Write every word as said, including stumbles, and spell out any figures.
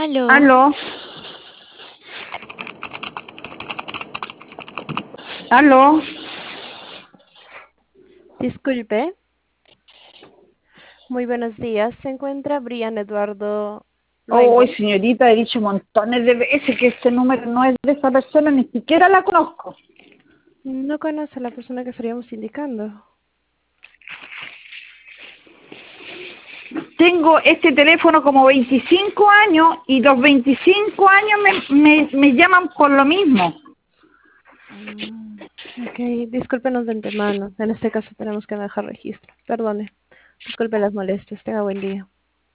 Aló, Aló, aló. disculpe. Muy buenos días. Se encuentra Brian Eduardo Oh, Luengo. señorita, he dicho montones de veces que este número no es de esa persona, ni siquiera la conozco. No conoce a la persona que estaríamos indicando. Tengo este teléfono como veinticinco años y los veinticinco años me, me, me llaman por lo mismo. Mm, ok, discúlpenos de antemano. En este caso tenemos que dejar registro. Perdone. Disculpe las molestias. Tenga buen día.